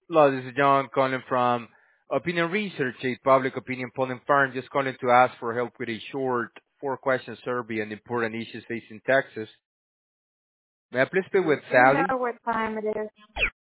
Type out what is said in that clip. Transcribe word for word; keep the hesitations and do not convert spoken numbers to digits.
Hello, this is John calling from Opinion Research, a public opinion polling firm. Just calling to ask for help with a short four-question survey on important issues facing Texas. May I please speak with Do you Sally? know what time it is?